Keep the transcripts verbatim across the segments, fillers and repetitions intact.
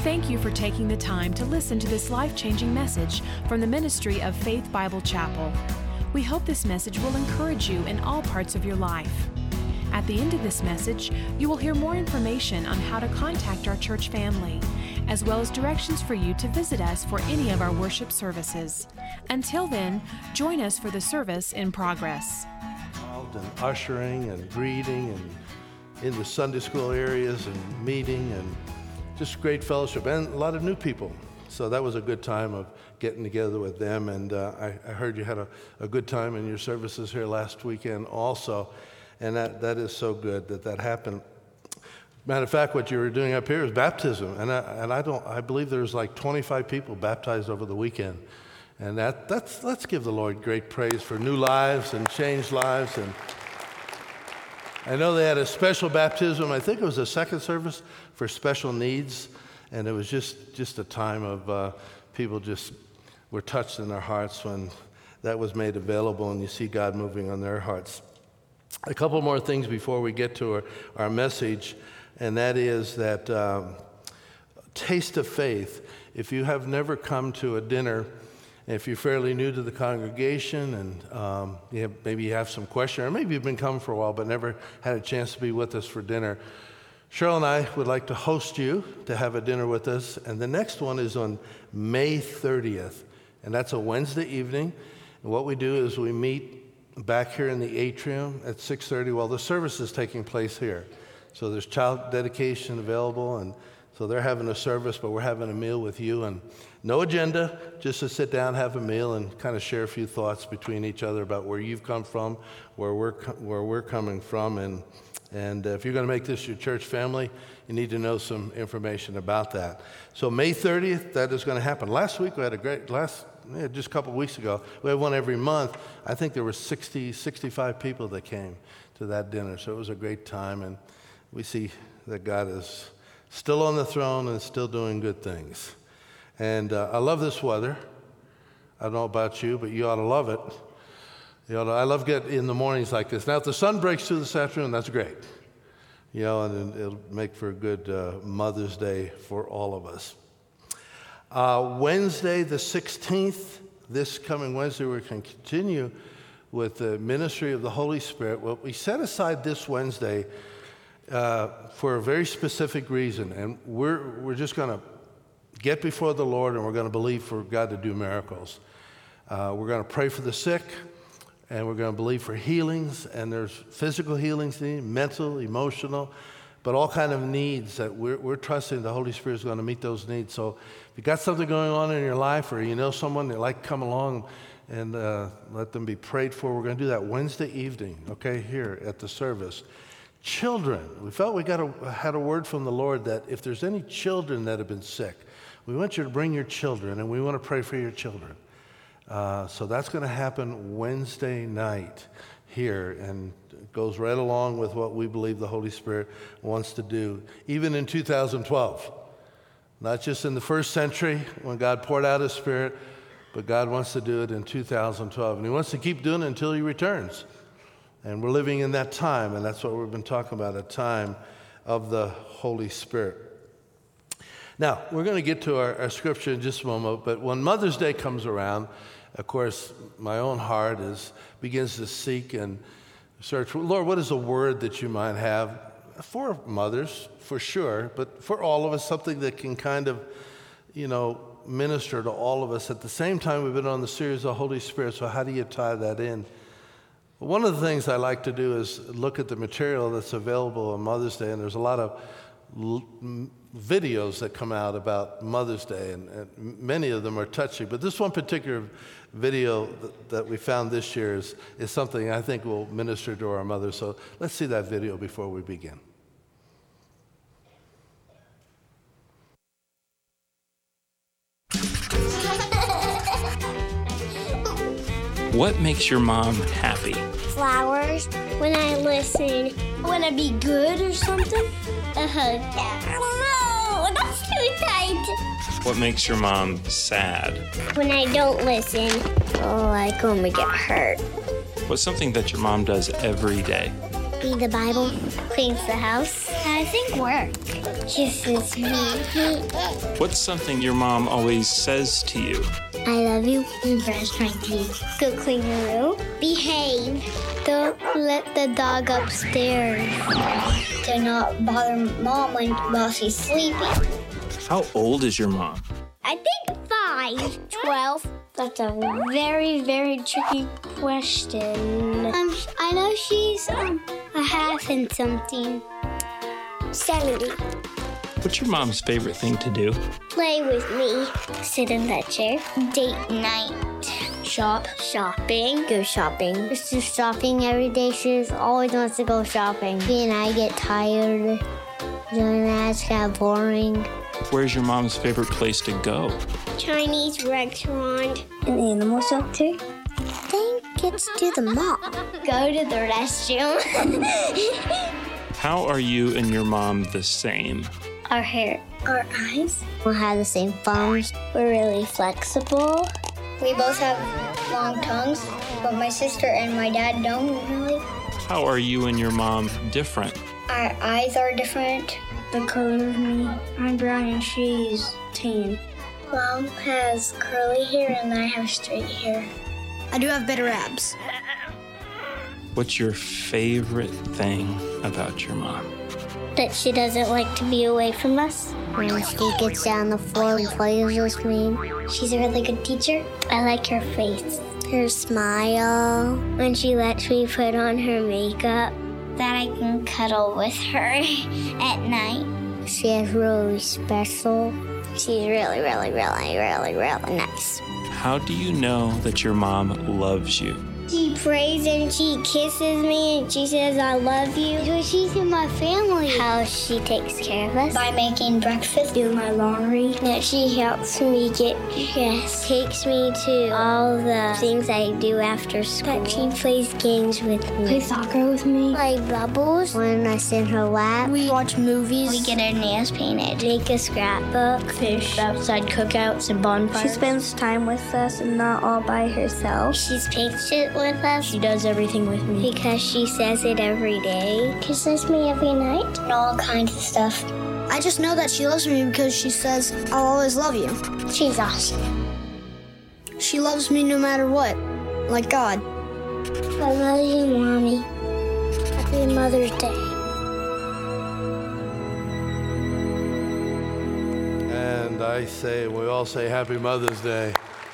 Thank you for taking the time to listen to this life-changing message from the ministry of Faith Bible Chapel. We hope this message will encourage you in all parts of your life. At the end of this message, you will hear more information on how to contact our church family, as well as directions for you to visit us for any of our worship services. Until then, join us for the service in progress. And ushering and greeting and in the Sunday school areas and meeting and just great fellowship and a lot of new people. So that was a good time of getting together with them. And uh, I, I heard you had a, a good time in your services here last weekend also. And that, that is so good that that happened. Matter of fact, what you were doing up here is baptism. And I, and I don't, I believe there's like twenty-five people baptized over the weekend. And that, that's, let's give the Lord great praise for new lives and changed lives. And I know they had a special baptism. I think it was a second service for special needs. And it was just, just a time of uh, people just were touched in their hearts when that was made available, and you see God moving on their hearts. A couple more things before we get to our, our message, and that is that um, Taste of Faith. If you have never come to a dinner, if you're fairly new to the congregation and um, you have, maybe you have some question, or maybe you've been coming for a while but never had a chance to be with us for dinner, Cheryl and I would like to host you to have a dinner with us. And the next one is on May thirtieth, and that's a Wednesday evening. And what we do is we meet back here in the atrium at six thirty while the service is taking place here. So there's child dedication available, and so they're having a service, but we're having a meal with you. And no agenda, just to sit down, have a meal, and kind of share a few thoughts between each other about where you've come from, where we're where we're coming from. And and if you're going to make this your church family, you need to know some information about that. So May thirtieth, that is going to happen. Last week we had a great, last yeah, just a couple of weeks ago, we had one every month. I think there were sixty, sixty-five people that came to that dinner. So it was a great time, and we see that God is still on the throne and still doing good things. And uh, I love this weather. I don't know about you, but you ought to love it. You know, I love getting in the mornings like this. Now, if the sun breaks through this afternoon, that's great. You know, and it'll make for a good uh, Mother's Day for all of us. Uh, Wednesday, the sixteenth, this coming Wednesday, we can continue with the ministry of the Holy Spirit. Well, we set aside this Wednesday uh, for a very specific reason, and we're we're just going to get before the Lord, and we're going to believe for God to do miracles. Uh, we're going to pray for the sick. And we're going to believe for healings, and there's physical healings, mental, emotional, but all kind of needs that we're, we're trusting the Holy Spirit is going to meet those needs. So if you got something going on in your life, or you know someone that like to come along and uh, let them be prayed for, we're going to do that Wednesday evening, okay, here at the service. Children, we felt we got a, had a word from the Lord that if there's any children that have been sick, we want you to bring your children, and we want to pray for your children. Uh, so that's going to happen Wednesday night here, and it goes right along with what we believe the Holy Spirit wants to do, even in two thousand twelve. Not just in the first century when God poured out His Spirit, but God wants to do it in two thousand twelve, and He wants to keep doing it until He returns. And we're living in that time, and that's what we've been talking about, a time of the Holy Spirit. Now, we're going to get to our, our scripture in just a moment, but when Mother's Day comes around, of course, my own heart is begins to seek and search. Lord, what is a word that you might have for mothers, for sure, but for all of us, something that can kind of, you know, minister to all of us. At the same time, we've been on the series of Holy Spirit, so how do you tie that in? One of the things I like to do is look at the material that's available on Mother's Day, and there's a lot of l- videos that come out about Mother's Day, and, and many of them are touchy. But this one particular video that, that we found this year is, is something I think will minister to our mothers. So let's see that video before we begin. What makes your mom happy? Flowers. When I listen. When I be good or something. A hug. Oh, no, that's too tight. What makes your mom sad? When I don't listen. Oh, like when we get hurt. What's something that your mom does every day? Read the Bible. Cleans the house. I think work. Kisses me. What's something your mom always says to you? I love you. And brush my teeth. Go clean your room. Behave. Don't let the dog upstairs. Do not bother Mom when while she's sleeping. How old is your mom? I think five. Twelve. That's a very, very tricky question. Um, I know she's um, a half and something. Seventy. What's your mom's favorite thing to do? Play with me. Sit in that chair. Date night. Shop. Shopping. Go shopping. Just do shopping every day. She just always wants to go shopping. Me and I get tired. Doing that, it's kind of boring. Where's your mom's favorite place to go? Chinese restaurant. An animal shelter. I think it's to the mall. Go to the restroom. How are you and your mom the same? Our hair. Our eyes. We have the same thumbs. We're really flexible. We both have long tongues, but my sister and my dad don't really. How are you and your mom different? Our eyes are different. The color of me. I'm brown and she's tan. Mom has curly hair and I have straight hair. I do have better abs. What's your favorite thing about your mom? That she doesn't like to be away from us. When she gets down on the floor and plays with me. She's a really good teacher. I like her face. Her smile. When she lets me put on her makeup. That I can cuddle with her at night. She is really special. She's really, really, really, really, really nice. How do you know that your mom loves you? She prays and she kisses me and she says, I love you. So she's in my family. How she takes care of us. By making breakfast, do my laundry. That she helps me get dressed. Takes me to all the things I do after school. That she plays games with me. Play soccer with me. Play bubbles. When I sit in her lap. We watch movies. We get our nails painted. Make a scrapbook. Fish. Outside cookouts and bonfires. She spends time with us and not all by herself. She's patient with us. She does everything with me. Because she says it every day. Kisses me every night. And all kinds of stuff. I just know that she loves me because she says, I'll always love you. She's awesome. She loves me no matter what. Like God. I love you, Mommy. Happy Mother's Day. And I say, we all say Happy Mother's Day.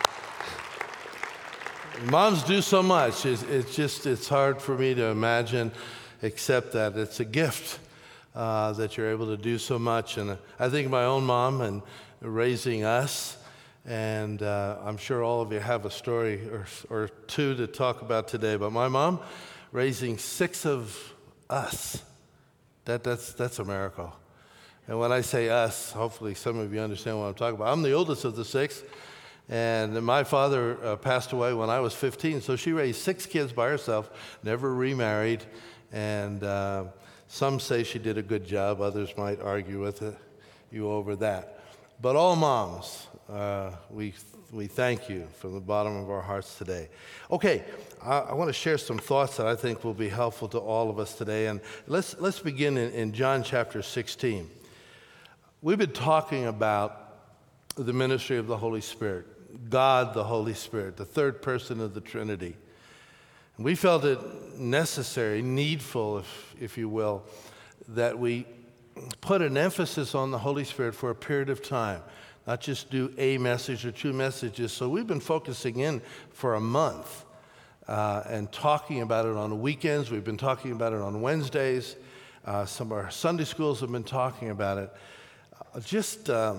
Moms do so much. It's, it's just, it's hard for me to imagine, except that it's a gift uh, that you're able to do so much. And I think of my own mom and raising us, and uh, I'm sure all of you have a story or, or two to talk about today. But my mom raising six of us, that, that's, that's a miracle. And when I say us, hopefully some of you understand what I'm talking about. I'm the oldest of the six. And my father uh, passed away when I was fifteen, so she raised six kids by herself, never remarried, and uh, some say she did a good job. Others might argue with it, you over that. But all moms, uh, we we thank you from the bottom of our hearts today. Okay, I, I want to share some thoughts that I think will be helpful to all of us today, and let's let's begin in, in John chapter sixteen. We've been talking about the ministry of the Holy Spirit. God, the Holy Spirit, the third person of the Trinity. And we felt it necessary, needful, if, if you will, that we put an emphasis on the Holy Spirit for a period of time, not just do a message or two messages. So we've been focusing in for a month uh, and talking about it on the weekends. We've been talking about it on Wednesdays. Uh, some of our Sunday schools have been talking about it. Uh, just... Uh,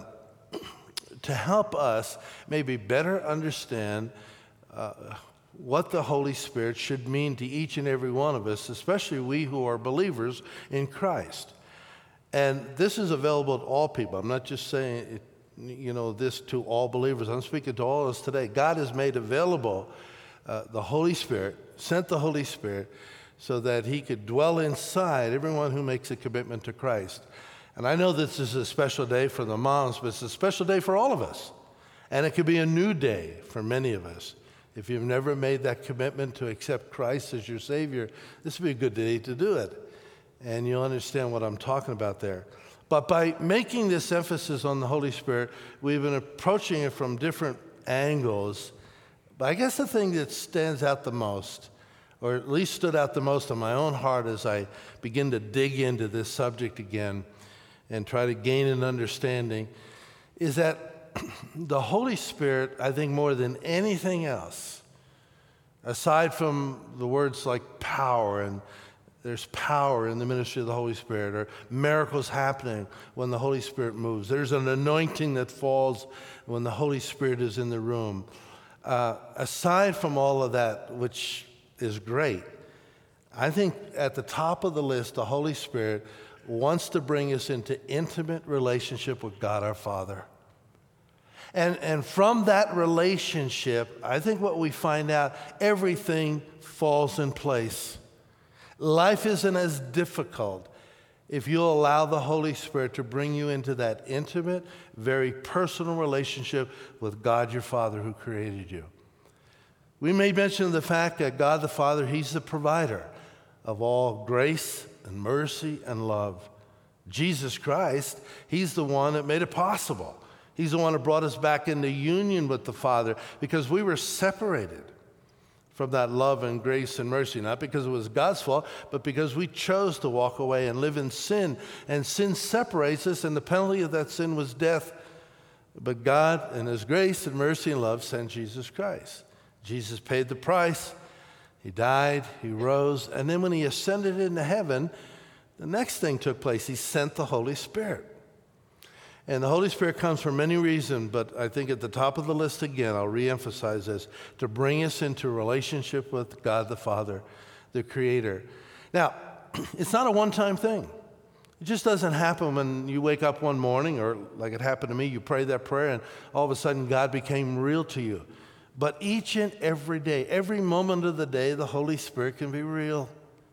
to help us maybe better understand uh, what the Holy Spirit should mean to each and every one of us, especially we who are believers in Christ. And this is available to all people. I'm not just saying, it, you know, this to all believers. I'm speaking to all of us today. God has made available uh, the Holy Spirit, sent the Holy Spirit, so that he could dwell inside everyone who makes a commitment to Christ. And I know this is a special day for the moms, but it's a special day for all of us. And it could be a new day for many of us. If you've never made that commitment to accept Christ as your Savior, this would be a good day to do it. and you'll understand what I'm talking about there. But by making this emphasis on the Holy Spirit, we've been approaching it from different angles. But I guess the thing that stands out the most, or at least stood out the most in my own heart as I begin to dig into this subject again and try to gain an understanding, is that the Holy Spirit, I think more than anything else, aside from the words like power, and there's power in the ministry of the Holy Spirit, or miracles happening when the Holy Spirit moves. There's an anointing that falls when the Holy Spirit is in the room. Uh, aside from all of that, which is great, I think at the top of the list, the Holy Spirit wants to bring us into intimate relationship with God our Father. And, and from that relationship, I think what we find out, everything falls in place. Life isn't as difficult if you'll allow the Holy Spirit to bring you into that intimate, very personal relationship with God your Father who created you. We may mention the fact that God the Father, He's the provider of all grace and mercy and love. Jesus Christ, He's the one that made it possible. He's the one that brought us back into union with the Father because we were separated from that love and grace and mercy, not because it was God's fault, but because we chose to walk away and live in sin. And sin separates us, and the penalty of that sin was death. But God, in His grace and mercy and love, sent Jesus Christ. Jesus paid the price. He died, He rose, and then when He ascended into heaven, the next thing took place. He sent the Holy Spirit. And the Holy Spirit comes for many reasons, but I think at the top of the list again, I'll reemphasize this, to bring us into a relationship with God the Father, the Creator. Now, it's not a one-time thing. It just doesn't happen when you wake up one morning, or like it happened to me, you pray that prayer, and all of a sudden God became real to you. But each and every day, every moment of the day, the Holy Spirit can be real.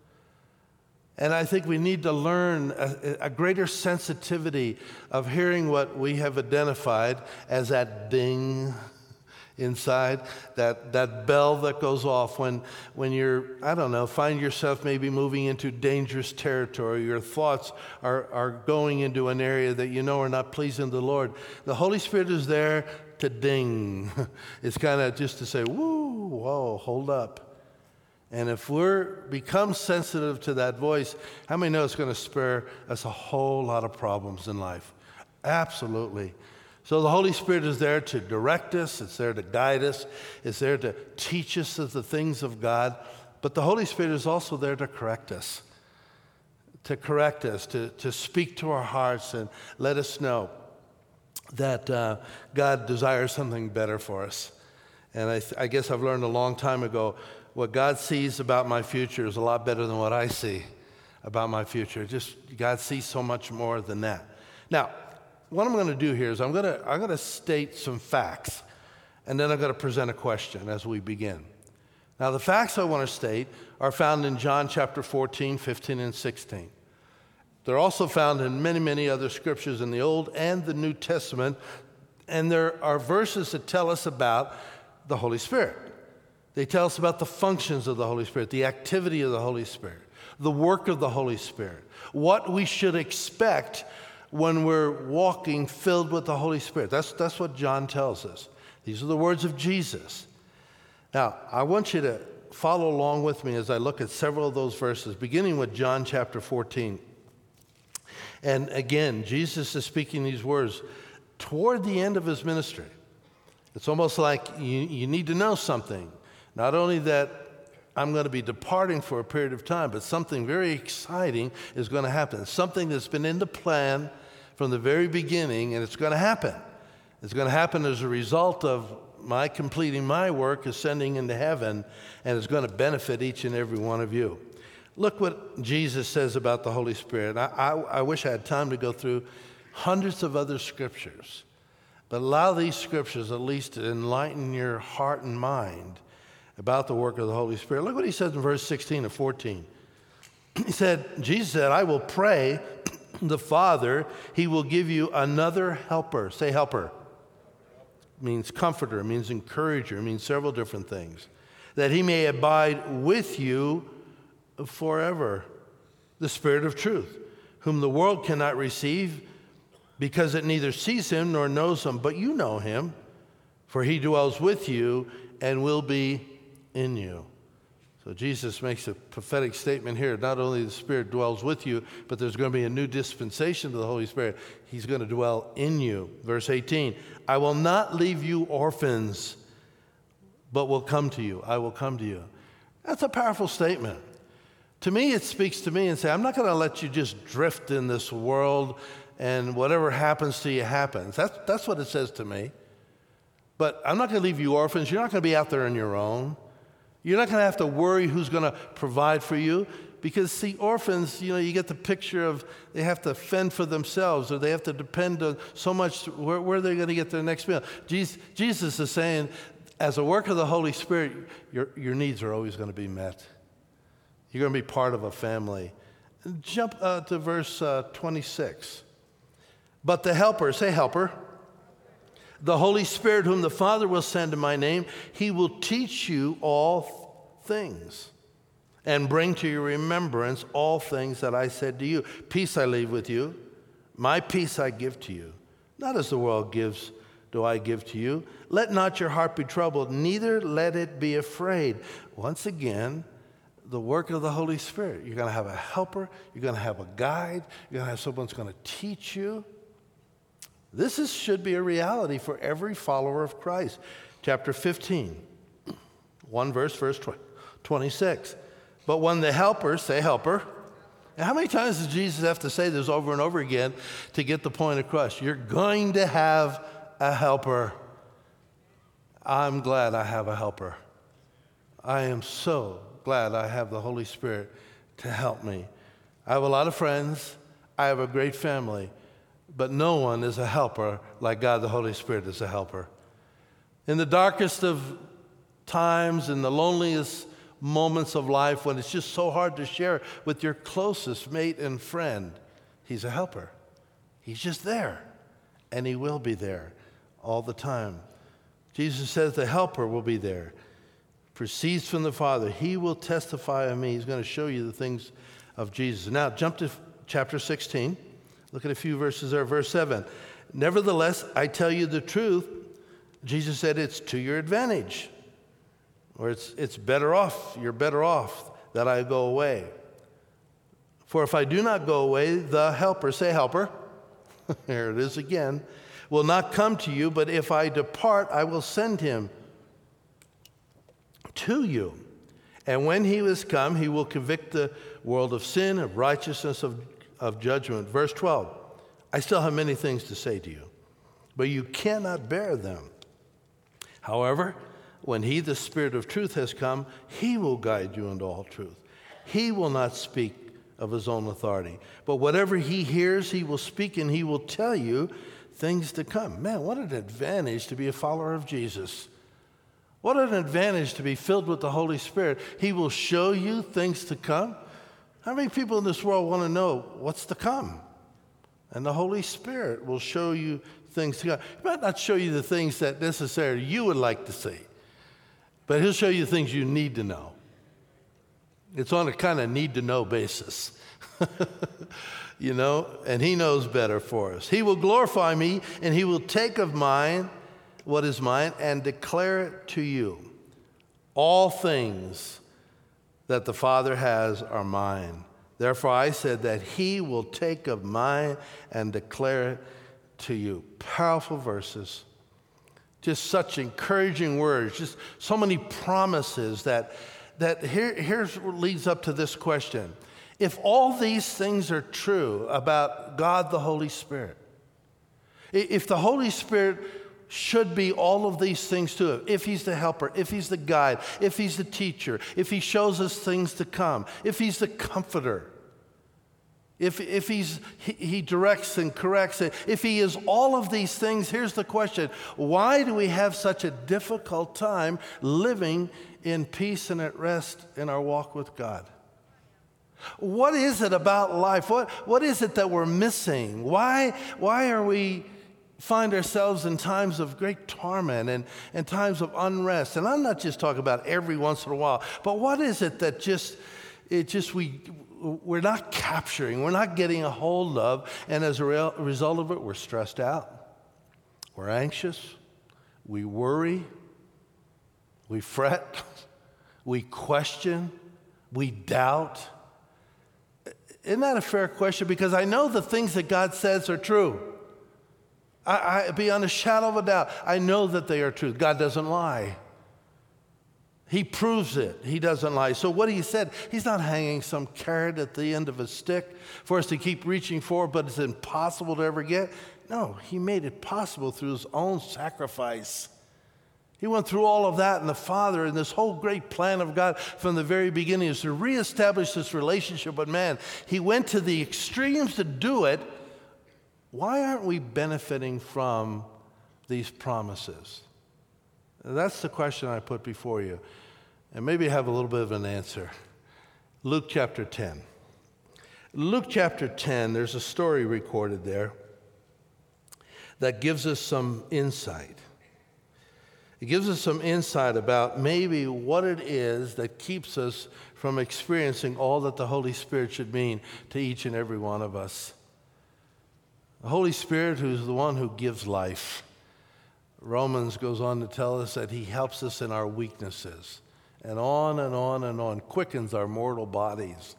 And I think we need to learn a, a greater sensitivity of hearing what we have identified as that ding inside, that, that bell that goes off when, when you're, I don't know, find yourself maybe moving into dangerous territory. Your thoughts are, are going into an area that you know are not pleasing to the Lord. The Holy Spirit is there to ding. It's kind of just to say, woo, whoa, hold up. And if we're become sensitive to that voice, how many know it's going to spare us a whole lot of problems in life? Absolutely. So the Holy Spirit is there to direct us. It's there to guide us. It's there to teach us of the things of God. But the Holy Spirit is also there to correct us, to correct us, to, to speak to our hearts and let us know that uh, God desires something better for us. And I, th- I guess I've learned a long time ago, what God sees about my future is a lot better than what I see about my future. Just God sees so much more than that. Now, what I'm going to do here is I'm going to I'm going to state some facts, and then I'm going to present a question as we begin. Now, the facts I want to state are found in John chapter fourteen, fifteen, and sixteen. They're also found in many, many other scriptures in the Old and the New Testament, and there are verses that tell us about the Holy Spirit. They tell us about the functions of the Holy Spirit, the activity of the Holy Spirit, the work of the Holy Spirit, what we should expect when we're walking filled with the Holy Spirit. That's, that's what John tells us. These are the words of Jesus. Now, I want you to follow along with me as I look at several of those verses, beginning with John chapter fourteen. And again, Jesus is speaking these words toward the end of his ministry. It's almost like you, you need to know something. Not only that I'm going to be departing for a period of time, but something very exciting is going to happen. Something that's been in the plan from the very beginning, and it's going to happen. It's going to happen as a result of my completing my work, ascending into heaven, and it's going to benefit each and every one of you. Look what Jesus says about the Holy Spirit. I, I, I wish I had time to go through hundreds of other scriptures, but allow these scriptures at least to enlighten your heart and mind about the work of the Holy Spirit. Look what he says in verse sixteen of fourteen. He said, Jesus said, I will pray the Father, he will give you another helper. Say helper. It means comforter, it means encourager, it means several different things. That he may abide with you forever. the Spirit of truth, whom the world cannot receive because it neither sees him nor knows him, but you know him, for he dwells with you and will be in you. So Jesus makes a prophetic statement here. Not only the Spirit dwells with you, but there's going to be a new dispensation to the Holy Spirit. He's going to dwell in you. Verse eighteen, I will not leave you orphans, but will come to you. I will come to you. That's a powerful statement. To me, it speaks to me and say, I'm not going to let you just drift in this world and whatever happens to you happens. That's, that's what it says to me. But I'm not going to leave you orphans. You're not going to be out there on your own. You're not going to have to worry who's going to provide for you. Because, see, orphans, you know, you get the picture of they have to fend for themselves or they have to depend on so much where, where they're going to get their next meal. Jesus, Jesus is saying, as a work of the Holy Spirit, your, your needs are always going to be met. You're going to be part of a family. Jump uh, to verse uh, twenty-six. But the Helper, say Helper, the Holy Spirit whom the Father will send in my name, he will teach you all things and bring to your remembrance all things that I said to you. Peace I leave with you, my peace I give to you. Not as the world gives do I give to you. Let not your heart be troubled, neither let it be afraid. Once again, the work of the Holy Spirit. You're going to have a helper. You're going to have a guide. You're going to have someone who's going to teach you. This is, should be a reality for every follower of Christ. Chapter fifteen, one verse, verse twenty-six. But when the helper, say helper. And how many times does Jesus have to say this over and over again to get the point across? You're going to have a helper. I'm glad I have a helper. I am so glad I have the Holy Spirit to help me. I have a lot of friends. I have a great family. But no one is a helper like God the Holy Spirit is a helper. In the darkest of times, in the loneliest moments of life, when it's just so hard to share with your closest mate and friend, he's a helper. He's just there, and he will be there all the time. Jesus says the helper will be there. Proceeds from the Father. He will testify of me. He's going to show you the things of Jesus. Now, jump to chapter sixteen. Look at a few verses there. Verse seven. Nevertheless, I tell you the truth. Jesus said it's to your advantage. Or it's, it's better off. You're better off that I go away. For if I do not go away, the helper, say helper. Here it is again. Will not come to you, but if I depart, I will send him to you. And when he is come, he will convict the world of sin, of righteousness, of, of judgment. Verse twelve, I still have many things to say to you, but you cannot bear them. However, when he, the Spirit of truth, has come, he will guide you into all truth. He will not speak of his own authority, but whatever he hears, he will speak, and he will tell you things to come. Man, what an advantage to be a follower of Jesus. What an advantage to be filled with the Holy Spirit. He will show you things to come. How many people in this world want to know what's to come? And the Holy Spirit will show you things to come. He might not show you the things that necessarily you would like to see, but he'll show you things you need to know. It's on a kind of need-to-know basis. You know, and he knows better for us. He will glorify me, and he will take of mine what is mine and declare it to you. All things that the Father has are mine. Therefore I said that he will take of mine and declare it to you. Powerful verses. Just such encouraging words. Just so many promises that, that here, here's what leads up to this question. If all these things are true about God the Holy Spirit, if the Holy Spirit should be all of these things to him, if he's the helper, if he's the guide, if he's the teacher, if he shows us things to come, if he's the comforter, if, if he's, he, he directs and corrects it, if he is all of these things, here's the question. Why do we have such a difficult time living in peace and at rest in our walk with God? What is it about life? What, what is it that we're missing? Why, why are we find ourselves in times of great torment and, and times of unrest? And I'm not just talking about every once in a while, but what is it that just it just, we, we're not capturing, we're not getting a hold of, and as a re- result of it, we're stressed out, we're anxious, we worry, we fret, we question, we doubt. Isn't that a fair question? Because I know the things that God says are true. I, I beyond a shadow of a doubt, I know that they are true. God doesn't lie. He proves it. He doesn't lie. So what he said, he's not hanging some carrot at the end of a stick for us to keep reaching for, but it's impossible to ever get. No, he made it possible through his own sacrifice. He went through all of that, and the Father, and this whole great plan of God from the very beginning is to reestablish this relationship with man. He went to the extremes to do it. Why aren't we benefiting from these promises? That's the question I put before you. And maybe have a little bit of an answer. Luke chapter ten. Luke chapter ten, there's a story recorded there that gives us some insight. It gives us some insight about maybe what it is that keeps us from experiencing all that the Holy Spirit should mean to each and every one of us. The Holy Spirit, who's the one who gives life. Romans goes on to tell us that he helps us in our weaknesses, and on and on and on, quickens our mortal bodies.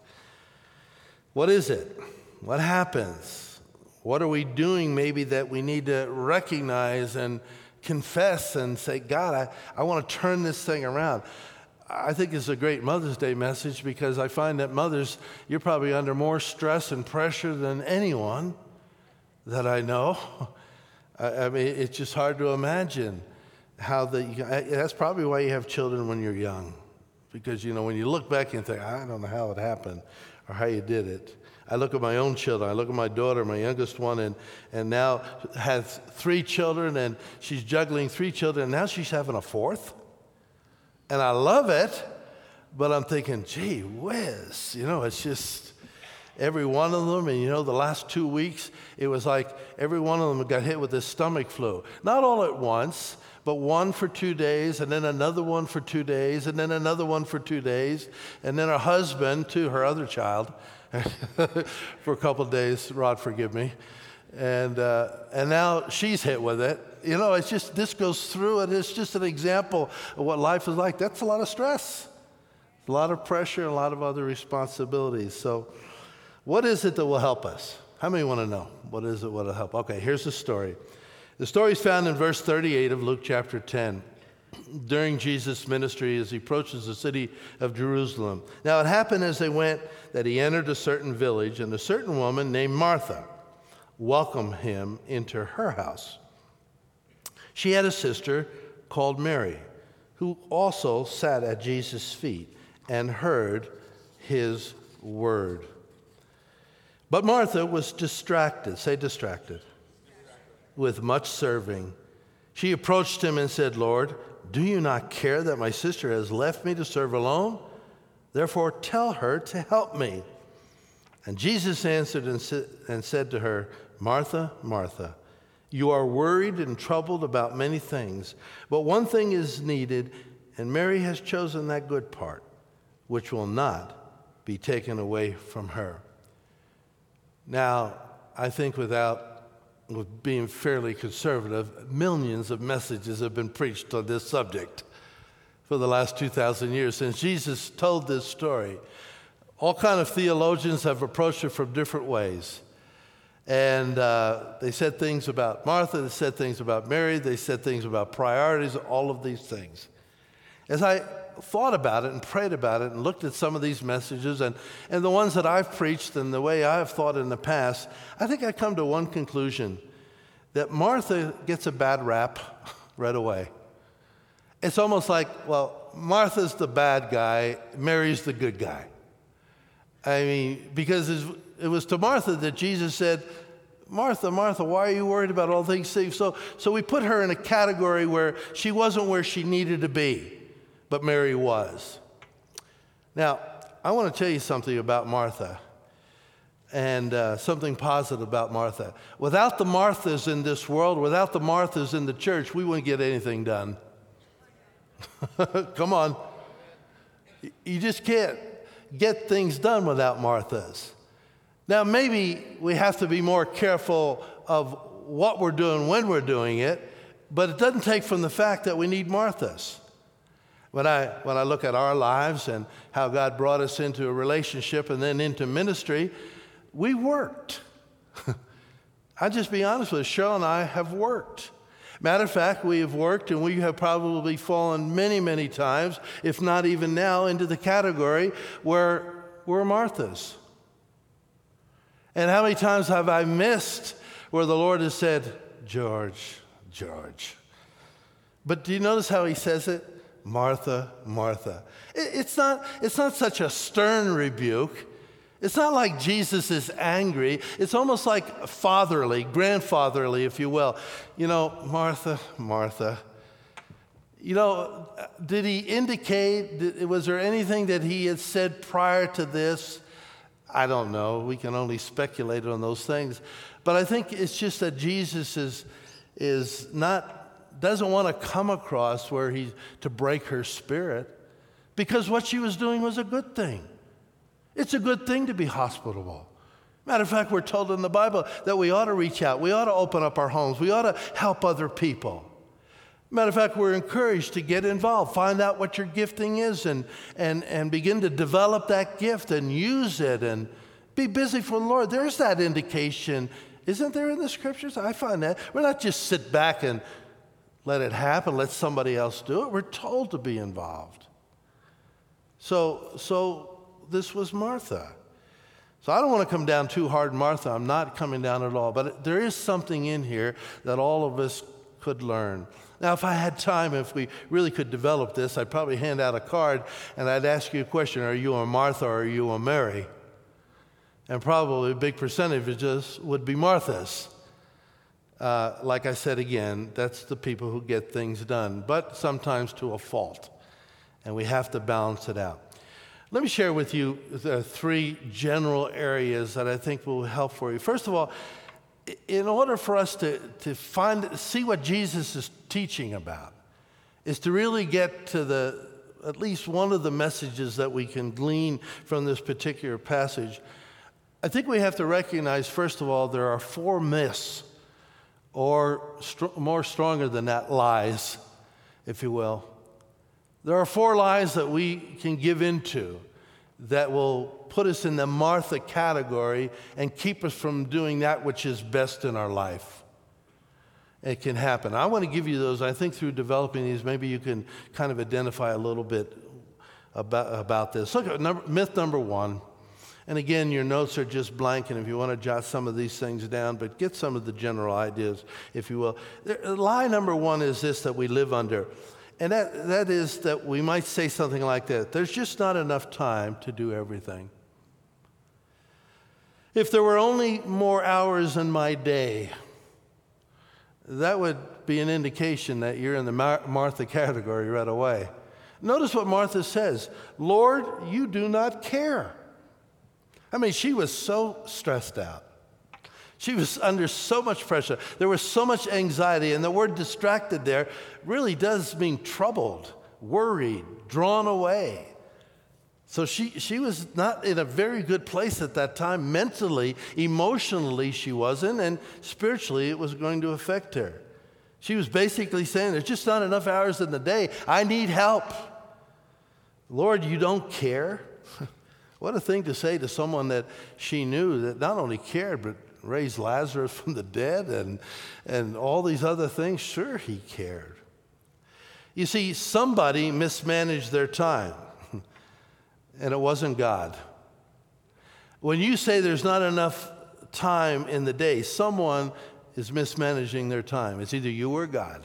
What is it? What happens? What are we doing maybe that we need to recognize and confess and say, God, I, I want to turn this thing around? I think it's a great Mother's Day message because I find that mothers, you're probably under more stress and pressure than anyone that I know. I, I mean, it's just hard to imagine how the, that's probably why you have children when you're young. Because, you know, when you look back and think, I don't know how it happened or how you did it. I look at my own children. I look at my daughter, my youngest one, and, and now has three children, and she's juggling three children, and now she's having a fourth. And I love it, but I'm thinking, gee whiz, you know, it's just every one of them. And, you know, the last two weeks, it was like every one of them got hit with this stomach flu. Not all at once, but one for two days, and then another one for two days, and then another one for two days. And then her husband, too, her other child, for a couple of days, Rod, forgive me. And uh, and now she's hit with it. You know, it's just, this goes through it. It's just an example of what life is like. That's a lot of stress, a lot of pressure, a lot of other responsibilities. So what is it that will help us? How many want to know? What is it that will help? Okay, here's the story. The story is found in verse thirty-eight of Luke chapter ten. During Jesus' ministry as he approaches the city of Jerusalem. Now it happened as they went that he entered a certain village, and a certain woman named Martha welcomed him into her house. She had a sister called Mary, who also sat at Jesus' feet and heard his word. But Martha was distracted, say distracted, with much serving. She approached him and said, Lord, do you not care that my sister has left me to serve alone? Therefore, tell her to help me. And Jesus answered and, sa- and said to her, Martha, Martha, you are worried and troubled about many things, but one thing is needed, and Mary has chosen that good part, which will not be taken away from her. Now, I think without with being fairly conservative, millions of messages have been preached on this subject for the last two thousand years. Since Jesus told this story, all kind of theologians have approached it from different ways. And uh, they said things about Martha, they said things about Mary, they said things about priorities, all of these things. As I thought about it and prayed about it and looked at some of these messages and, and the ones that I've preached and the way I've thought in the past, I think I come to one conclusion, that Martha gets a bad rap right away. It's almost like, well, Martha's the bad guy, Mary's the good guy. I mean, because it was to Martha that Jesus said, Martha, Martha, why are you worried about all things? So, so we put her in a category where she wasn't where she needed to be, but Mary was. Now, I want to tell you something about Martha, and uh, something positive about Martha. Without the Marthas in this world, without the Marthas in the church, we wouldn't get anything done. Come on. You just can't. get things done without Marthas. Now, maybe we have to be more careful of what we're doing when we're doing it, but it doesn't take from the fact that we need Marthas. When I, when I look at our lives and how God brought us into a relationship and then into ministry, we worked. I'll just be honest with you, Cheryl and I have worked. Matter of fact, we have worked and we have probably fallen many, many times, if not even now, into the category where we're Marthas. And how many times have I missed where the Lord has said, George, George. But do you notice how he says it? Martha, Martha. It's not, it's not such a stern rebuke. It's not like Jesus is angry. It's almost like fatherly, grandfatherly, if you will. You know, Martha, Martha. You know, did he indicate, did, was there anything that he had said prior to this? I don't know. We can only speculate on those things. But I think it's just that Jesus is, is not, doesn't want to come across where he, to break her spirit, because what she was doing was a good thing. It's a good thing to be hospitable. Matter of fact, we're told in the Bible that we ought to reach out. We ought to open up our homes. We ought to help other people. Matter of fact, we're encouraged to get involved, find out what your gifting is, and, and, and begin to develop that gift and use it and be busy for the Lord. There's that indication, isn't there, in the scriptures? I find that. We're not just sit back and let it happen, let somebody else do it. We're told to be involved. So, so this was Martha. So I don't want to come down too hard, Martha. I'm not coming down at all. But there is something in here that all of us could learn. Now, if I had time, if we really could develop this, I'd probably hand out a card and I'd ask you a question. Are you a Martha or are you a Mary? And probably a big percentage of just would be Marthas. Uh, like I said again, that's the people who get things done, but sometimes to a fault. And we have to balance it out. Let me share with you the three general areas that I think will help for you. First of all, in order for us to, to find, see what Jesus is teaching about, is to really get to the, at least one of the messages that we can glean from this particular passage. I think we have to recognize, first of all, there are four myths, or str- more stronger than that, lies, if you will. There are four lies that we can give into that will put us in the Martha category and keep us from doing that which is best in our life. It can happen. I want to give you those. I think through developing these, maybe you can kind of identify a little bit about, about this. Look at number, myth number one. And again, your notes are just blank, and if you want to jot some of these things down, but get some of the general ideas, if you will. There, lie number one is this that we live under. And that, that is that we might say something like that. There's just not enough time to do everything. If there were only more hours in my day, that would be an indication that you're in the Mar- Martha category right away. Notice what Martha says. Lord, you do not care. I mean, she was so stressed out. She was under so much pressure. There was so much anxiety, and the word distracted there really does mean troubled, worried, drawn away. So she, she was not in a very good place at that time. Mentally, emotionally, she wasn't, and spiritually, it was going to affect her. She was basically saying, there's just not enough hours in the day. I need help. Lord, you don't care? What a thing to say to someone that she knew that not only cared, but raised Lazarus from the dead and, and all these other things. Sure, he cared. You see, somebody mismanaged their time, and it wasn't God. When you say there's not enough time in the day, someone is mismanaging their time. It's either you or God.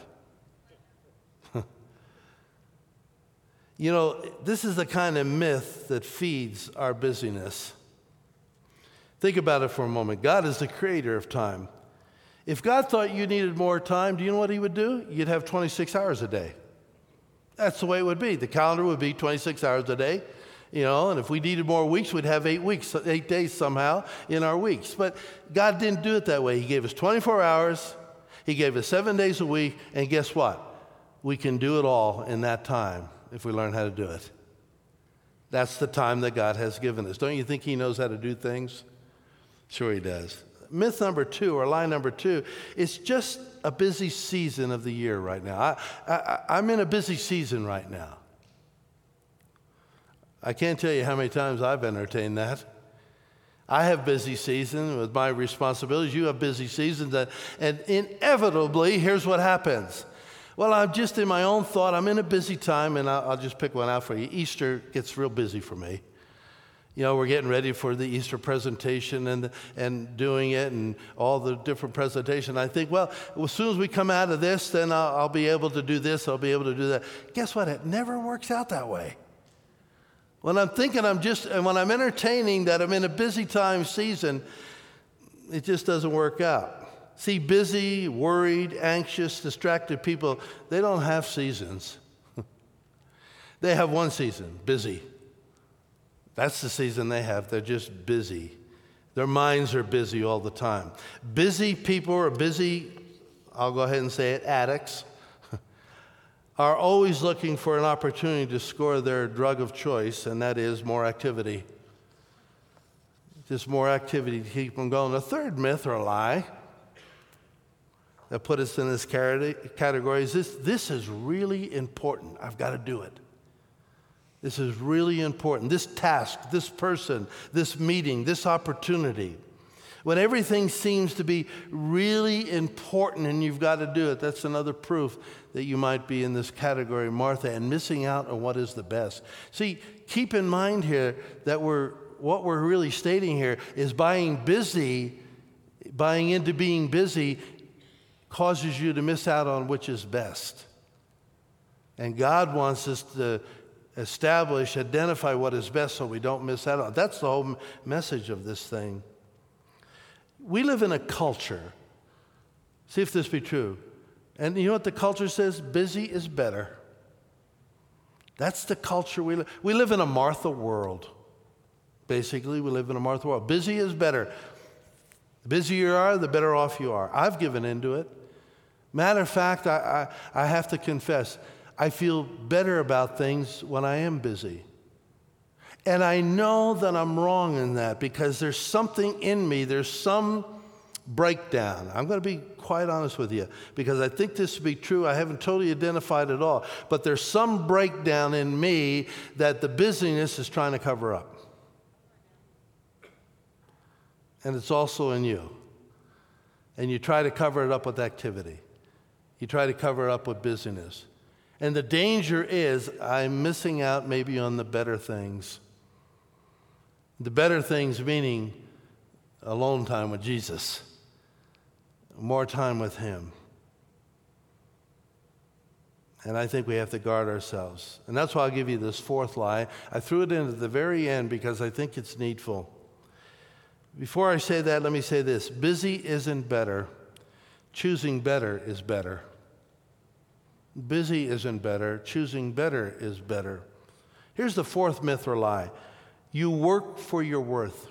You know, this is the kind of myth that feeds our busyness. Think about it for a moment. God is the creator of time. If God thought you needed more time, do you know what he would do? You'd have twenty-six hours a day. That's the way it would be. The calendar would be twenty-six hours a day, you know, and if we needed more weeks, we'd have eight weeks, eight days somehow in our weeks. But God didn't do it that way. He gave us twenty-four hours. He gave us seven days a week. And guess what? We can do it all in that time if we learn how to do it. That's the time that God has given us. Don't you think he knows how to do things? Sure he does. Myth number two, or lie number two, it's just a busy season of the year right now. I, I, I'm in a busy season right now. I can't tell you how many times I've entertained that. I have busy seasons with my responsibilities. You have busy seasons. That, and inevitably, here's what happens. Well, I'm just in my own thought. I'm in a busy time, and I'll, I'll just pick one out for you. Easter gets real busy for me. You know, we're getting ready for the Easter presentation and and doing it and all the different presentations. I think, well, as soon as we come out of this, then I'll, I'll be able to do this. I'll be able to do that. Guess what? It never works out that way. When I'm thinking I'm just, and when I'm entertaining that I'm in a busy time season, it just doesn't work out. See, busy, worried, anxious, distracted people, they don't have seasons. They have one season, busy. That's the season they have. They're just busy. Their minds are busy all the time. Busy people are busy, I'll go ahead and say it, addicts, are always looking for an opportunity to score their drug of choice, and that is more activity. Just more activity to keep them going. The third myth or lie that put us in this category is this, this is really important. I've got to do it. This is really important. This task, this person, this meeting, this opportunity. When everything seems to be really important and you've got to do it, that's another proof that you might be in this category, Martha, and missing out on what is the best. See, keep in mind here that we're what we're really stating here is buying busy, buying into being busy causes you to miss out on which is best. And God wants us to establish, identify what is best so we don't miss out on it. That's the whole message of this thing. We live in a culture. See if this be true. And you know what the culture says? Busy is better. That's the culture we live. We live in a Martha world. Basically, we live in a Martha world. Busy is better. The busier you are, the better off you are. I've given into it. Matter of fact, I, I, I have to confess, I feel better about things when I am busy. And I know that I'm wrong in that because there's something in me, there's some breakdown. I'm going to be quite honest with you because I think this to be true. I haven't totally identified it all. But there's some breakdown in me that the busyness is trying to cover up. And it's also in you. And you try to cover it up with activity. You try to cover it up with busyness. And the danger is I'm missing out maybe on the better things. The better things meaning alone time with Jesus, more time with him. And I think we have to guard ourselves. And that's why I'll give you this fourth lie. I threw it in at the very end because I think it's needful. Before I say that, let me say this. Busy isn't better. Choosing better is better. Busy isn't better. Choosing better is better. Here's the fourth myth or lie. You work for your worth.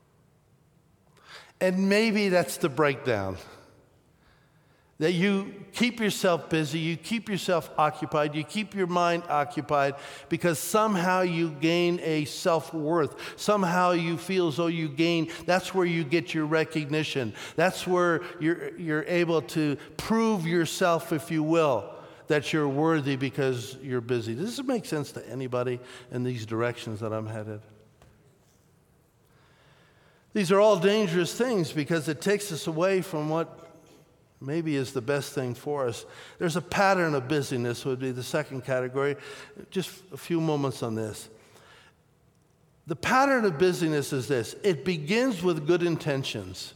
And maybe that's the breakdown. That you keep yourself busy, you keep yourself occupied, you keep your mind occupied because somehow you gain a self-worth. Somehow you feel as though you gain, that's where you get your recognition. That's where you're, you're able to prove yourself, if you will, that you're worthy because you're busy. Does this make sense to anybody in these directions that I'm headed? These are all dangerous things because it takes us away from what maybe is the best thing for us. There's a pattern of busyness would be the second category. Just a few moments on this. The pattern of busyness is this. It begins with good intentions.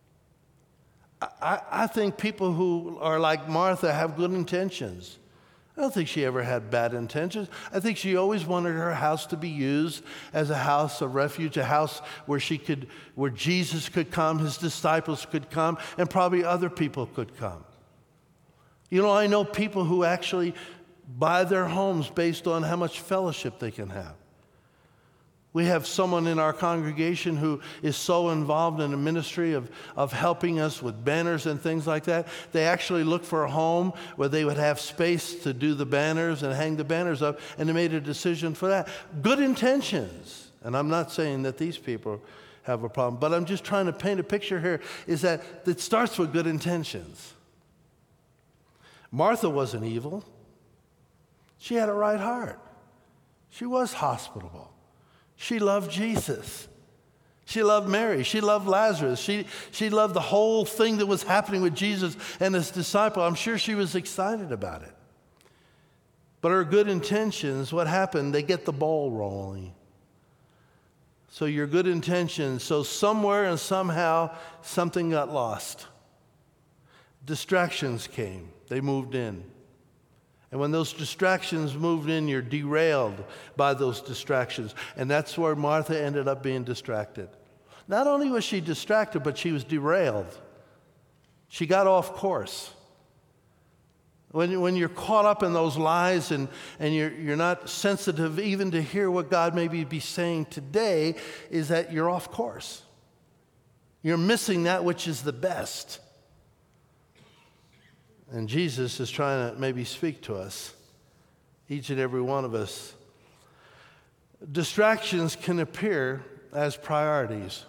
I, I think people who are like Martha have good intentions. I don't think she ever had bad intentions. I think she always wanted her house to be used as a house of refuge, a house where she could, where Jesus could come, his disciples could come, and probably other people could come. You know, I know people who actually buy their homes based on how much fellowship they can have. We have someone in our congregation who is so involved in the ministry of, of helping us with banners and things like that. They actually looked for a home where they would have space to do the banners and hang the banners up, and they made a decision for that. Good intentions. And I'm not saying that these people have a problem, but I'm just trying to paint a picture here, is that it starts with good intentions. Martha wasn't evil. She had a right heart. She was hospitable. She loved Jesus. She loved Mary. She loved Lazarus. She, she loved the whole thing that was happening with Jesus and his disciple. I'm sure she was excited about it. But her good intentions, what happened? They get the ball rolling. So your good intentions, so somewhere and somehow something got lost. Distractions came. They moved in. And when those distractions moved in, you're derailed by those distractions. And that's where Martha ended up being distracted. Not only was she distracted, but she was derailed. She got off course. When, when you're caught up in those lies and, and you're, you're not sensitive even to hear what God may be saying today, is that you're off course. You're missing that which is the best. And Jesus is trying to maybe speak to us, each and every one of us. Distractions can appear as priorities,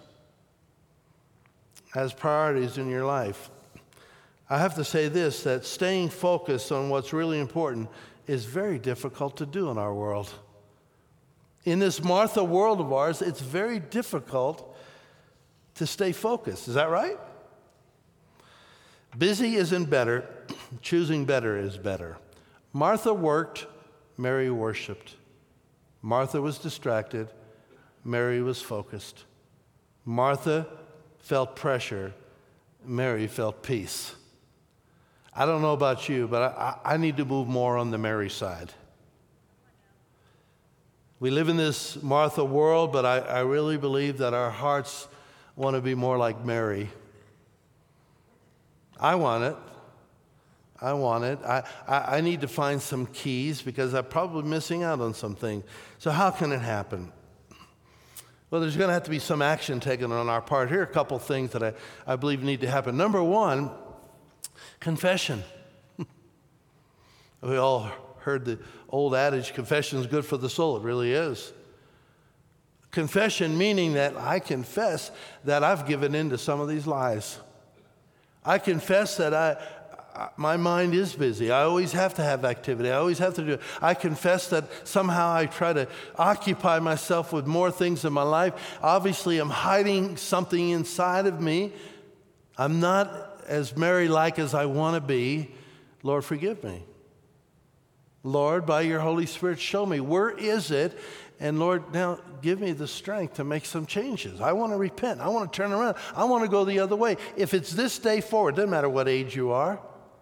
as priorities in your life. I have to say this, that staying focused on what's really important is very difficult to do in our world. In this Martha world of ours, it's very difficult to stay focused. Is that right? Busy isn't better. Choosing better is better. Martha worked, Mary worshiped. Martha was distracted, Mary was focused. Martha felt pressure, Mary felt peace. I don't know about you, but I, I need to move more on the Mary side. We live in this Martha world, but I, I really believe that our hearts want to be more like Mary. I want it. I want it. I, I, I need to find some keys because I'm probably missing out on something. So how can it happen? Well, there's going to have to be some action taken on our part. Here are a couple things that I, I believe need to happen. Number one, confession. We all heard the old adage, confession is good for the soul. It really is. Confession meaning that I confess that I've given in to some of these lies. I confess that I, I, my mind is busy. I always have to have activity. I always have to do it. I confess that somehow I try to occupy myself with more things in my life. Obviously, I'm hiding something inside of me. I'm not as Mary-like as I want to be. Lord, forgive me. Lord, by your Holy Spirit, show me. Where is it? And Lord, now give me the strength to make some changes. I want to repent. I want to turn around. I want to go the other way. If it's this day forward, doesn't matter what age you are.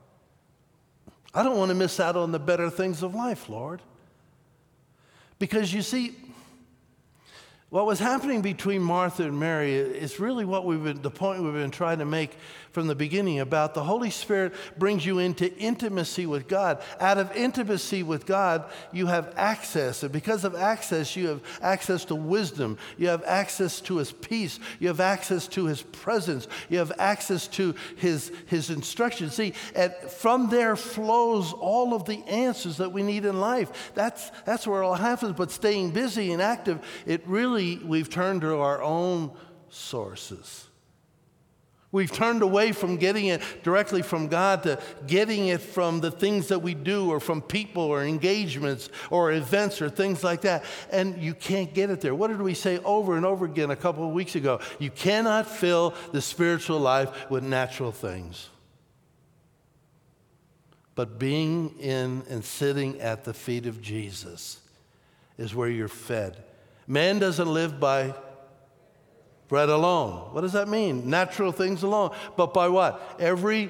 I don't want to miss out on the better things of life, Lord. Because you see, what was happening between Martha and Mary is really what we've been, the point we've been trying to make from the beginning about the Holy Spirit brings you into intimacy with God. Out of intimacy with God, you have access. And because of access, you have access to wisdom. You have access to his peace. You have access to his presence. You have access to his, his instruction. See, at, from there flows all of the answers that we need in life. That's, that's where it all happens. But staying busy and active, it really, we've turned to our own sources. We've turned away from getting it directly from God to getting it from the things that we do or from people or engagements or events or things like that. And you can't get it there. What did we say over and over again a couple of weeks ago? You cannot fill the spiritual life with natural things. But being in and sitting at the feet of Jesus is where you're fed. Man doesn't live by bread alone. What does that mean? Natural things alone. But by what? Every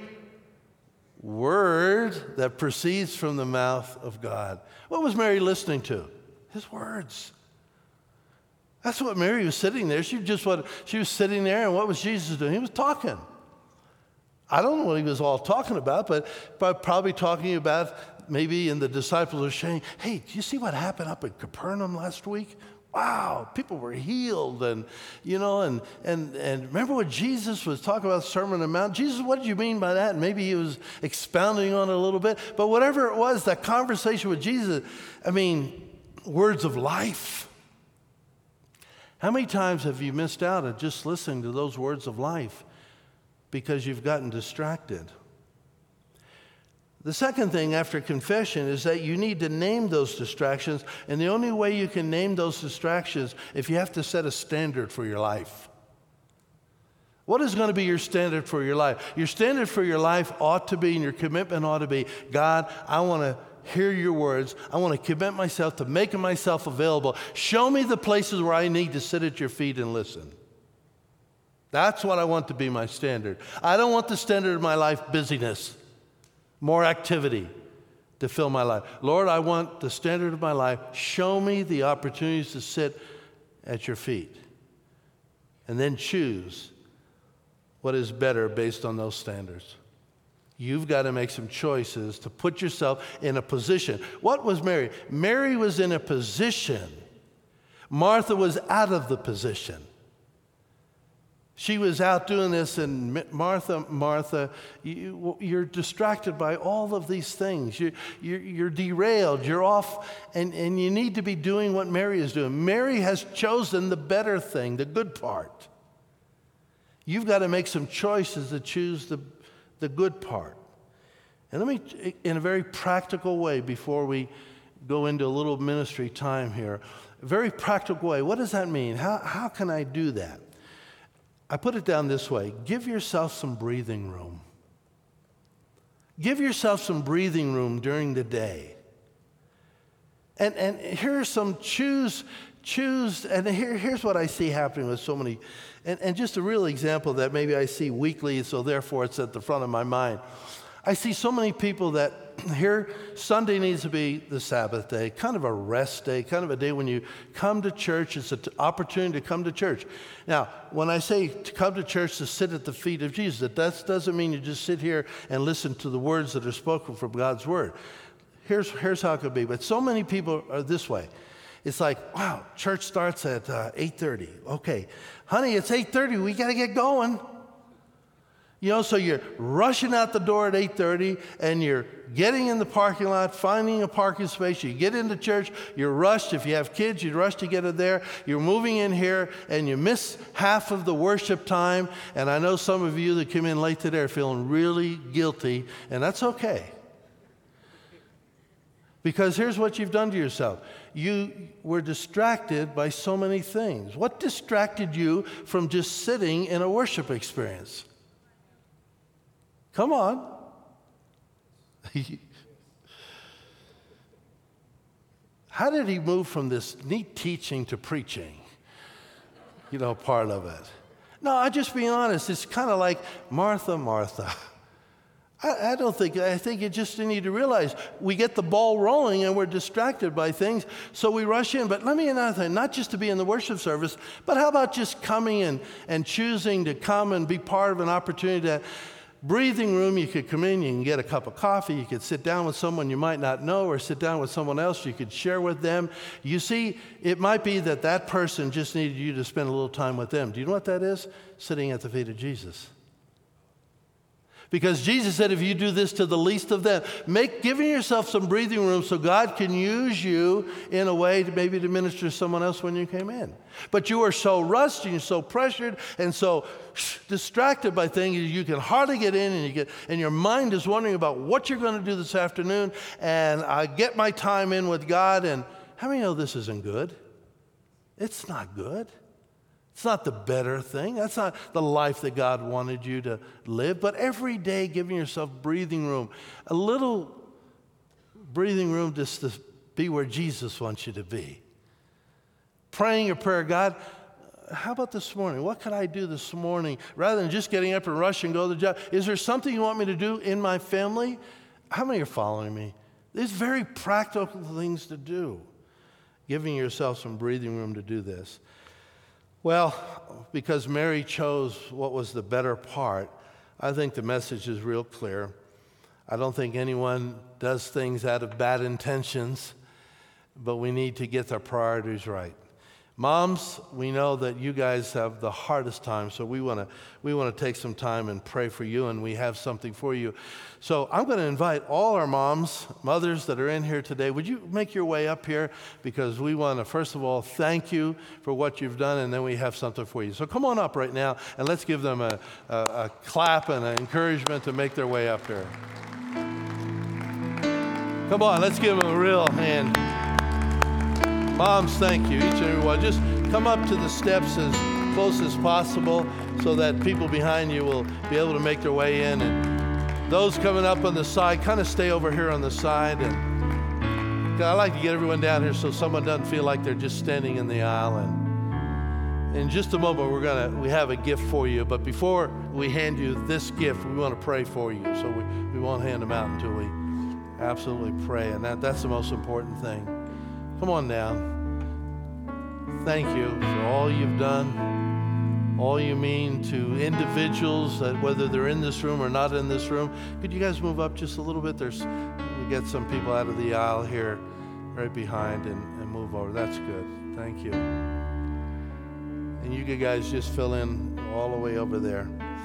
word that proceeds from the mouth of God. What was Mary listening to? His words. That's what Mary was sitting there. She just what she was sitting there, and what was Jesus doing? He was talking. I don't know what he was all talking about, but, but probably talking about maybe, and the disciples are saying, hey, do you see what happened up in Capernaum last week? Wow, people were healed, and you know, and and and remember what Jesus was talking about, Sermon on the Mount. Jesus, what did you mean by that? And maybe he was expounding on it a little bit, but whatever it was, that conversation with Jesus, I mean, words of life. How many times have you missed out on just listening to those words of life because you've gotten distracted? The second thing after confession is that you need to name those distractions, and the only way you can name those distractions if you have to set a standard for your life. What is going to be your standard for your life? Your standard for your life ought to be, and your commitment ought to be, God, I want to hear your words. I want to commit myself to making myself available. Show me the places where I need to sit at your feet and listen. That's what I want to be my standard. I don't want the standard of my life busyness. More activity to fill my life. Lord, I want the standard of my life. Show me the opportunities to sit at your feet. And then choose what is better based on those standards. You've got to make some choices to put yourself in a position. What was Mary? Mary was in a position. Martha was out of the position. She was out doing this, and Martha, Martha, you, you're distracted by all of these things. You, you're, you're derailed. You're off, and, and you need to be doing what Mary is doing. Mary has chosen the better thing, the good part. You've got to make some choices to choose the, the good part. And let me, in a very practical way, before we go into a little ministry time here, a very practical way, what does that mean? How, how can I do that? I put it down this way. Give yourself some breathing room. Give yourself some breathing room during the day. And and here's some choose, choose, and here, here's what I see happening with so many, and, and just a real example that maybe I see weekly, so therefore it's at the front of my mind. I see so many people that here, Sunday needs to be the Sabbath day, kind of a rest day, kind of a day when you come to church. It's an opportunity to come to church. Now, when I say to come to church to sit at the feet of Jesus, that doesn't mean you just sit here and listen to the words that are spoken from God's Word. Here's, here's how it could be. But so many people are this way. It's like, wow, church starts at uh, eight thirty. Okay, honey, it's eight thirty. We got to get going. You know, so you're rushing out the door at eight thirty, and you're getting in the parking lot, finding a parking space. You get into church, you're rushed. If you have kids, you're rushed to get it there. You're moving in here, and you miss half of the worship time. And I know some of you that came in late today are feeling really guilty, and that's okay. Because here's what you've done to yourself. You were distracted by so many things. What distracted you from just sitting in a worship experience? Come on. How did he move from this neat teaching to preaching? You know, part of it. No, I'm just being honest. It's kind of like Martha, Martha. I, I don't think, I think you just need to realize we get the ball rolling and we're distracted by things, so we rush in. But let me another thing, not just to be in the worship service, but how about just coming and, and choosing to come and be part of an opportunity to breathing room. You could come in, you can get a cup of coffee, you could sit down with someone you might not know, or sit down with someone else you could share with them. You see, it might be that that person just needed you to spend a little time with them. Do you know what that is? Sitting at the feet of Jesus. Because Jesus said, if you do this to the least of them, make giving yourself some breathing room so God can use you in a way to maybe to minister to someone else when you came in. But you are so rushed and you're so pressured and so distracted by things you can hardly get in, and you get and your mind is wondering about what you're going to do this afternoon, and I get my time in with God. And how many know this isn't good? It's not good. It's not the better thing. That's not the life that God wanted you to live. But every day giving yourself breathing room, a little breathing room just to be where Jesus wants you to be. Praying a prayer, God, how about this morning? What could I do this morning? Rather than just getting up and rushing and go to the job, is there something you want me to do in my family? How many are following me? These very practical things to do. Giving yourself some breathing room to do this. Well, because Mary chose what was the better part, I think the message is real clear. I don't think anyone does things out of bad intentions, but we need to get our priorities right. Moms, we know that you guys have the hardest time, so we want to we want to take some time and pray for you, and we have something for you. So I'm going to invite all our moms, mothers that are in here today. Would you make your way up here? Because we want to, first of all, thank you for what you've done, and then we have something for you. So come on up right now, and let's give them a, a, a clap and an encouragement to make their way up here. Come on, let's give them a real hand. Moms, thank you, each and every one. Just come up to the steps as close as possible so that people behind you will be able to make their way in. And those coming up on the side, kind of stay over here on the side. And I like to get everyone down here so someone doesn't feel like they're just standing in the aisle. And in just a moment, we're gonna we have a gift for you. But before we hand you this gift, we want to pray for you. So we, we won't hand them out until we absolutely pray. And that, that's the most important thing. Come on down. Thank you for all you've done, all you mean to individuals, that whether they're in this room or not in this room. Could you guys move up just a little bit? There's, we get some people out of the aisle here right behind and, and move over. That's good. Thank you. And you guys just fill in all the way over there.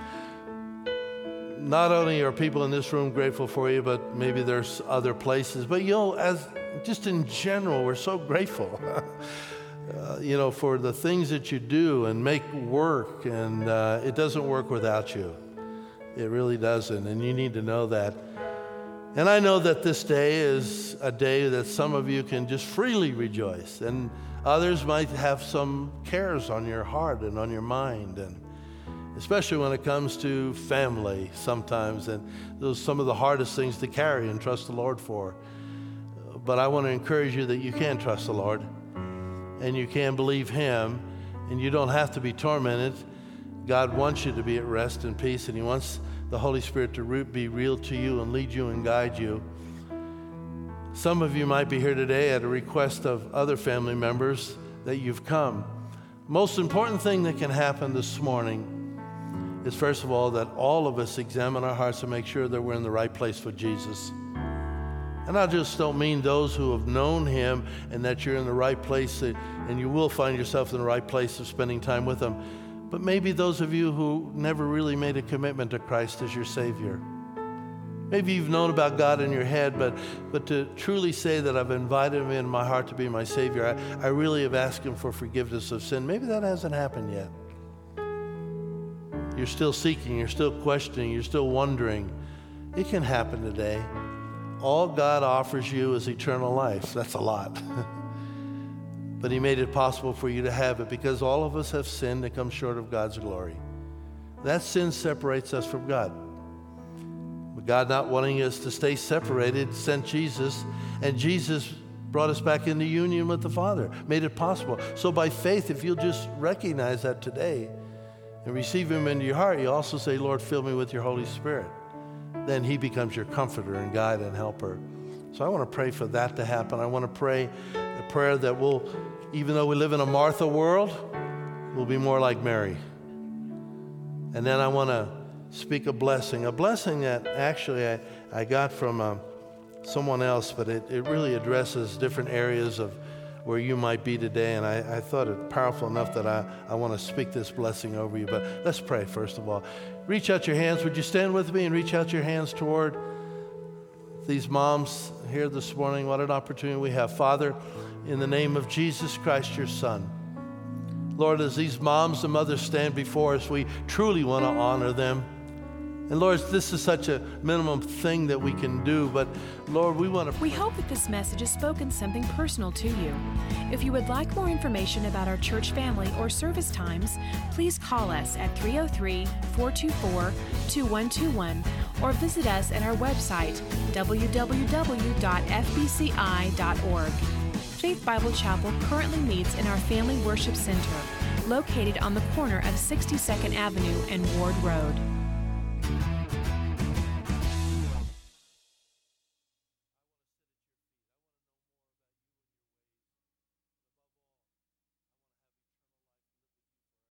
Not only are people in this room grateful for you, but maybe there's other places. But you know, as just in general, we're so grateful, uh, you know, for the things that you do and make work. And uh, it doesn't work without you. It really doesn't. And you need to know that. And I know that this day is a day that some of you can just freely rejoice. And others might have some cares on your heart and on your mind. And especially when it comes to family sometimes, and those are some of the hardest things to carry and trust the Lord for. But I want to encourage you that you can trust the Lord, and you can believe Him, and you don't have to be tormented. God wants you to be at rest and peace, and He wants the Holy Spirit to be real to you and lead you and guide you. Some of you might be here today at a request of other family members that you've come. Most important thing that can happen this morning is, first of all, that all of us examine our hearts to make sure that we're in the right place for Jesus. And I just don't mean those who have known Him and that you're in the right place, and you will find yourself in the right place of spending time with Him. But maybe those of you who never really made a commitment to Christ as your Savior. Maybe you've known about God in your head, but, but to truly say that I've invited Him in my heart to be my Savior, I, I really have asked Him for forgiveness of sin. Maybe that hasn't happened yet. You're still seeking, you're still questioning, you're still wondering. It can happen today. All God offers you is eternal life. That's a lot. But He made it possible for you to have it because all of us have sinned and come short of God's glory. That sin separates us from God. But God, not wanting us to stay separated, sent Jesus, and Jesus brought us back into union with the Father, made it possible. So by faith, if you'll just recognize that today and receive Him into your heart, you also say, Lord, fill me with your Holy Spirit. Then He becomes your comforter and guide and helper. So I want to pray for that to happen. I want to pray a prayer that will, even though we live in a Martha world, we'll be more like Mary. And then I want to speak a blessing, a blessing that actually I, I got from um, someone else, but it, it really addresses different areas of where you might be today. And I, I thought it powerful enough that I, I want to speak this blessing over you. But let's pray first of all. Reach out your hands. Would you stand with me and reach out your hands toward these moms here this morning? What an opportunity we have. Father, in the name of Jesus Christ, your Son, Lord, as these moms and mothers stand before us, we truly want to honor them. And Lord, this is such a minimum thing that we can do, but Lord, we want to... We hope that this message has spoken something personal to you. If you would like more information about our church family or service times, please call us at three oh three, four two four, two one two one or visit us at our website, w w w dot f b c i dot org. Faith Bible Chapel currently meets in our Family Worship Center, located on the corner of sixty-second Avenue and Ward Road.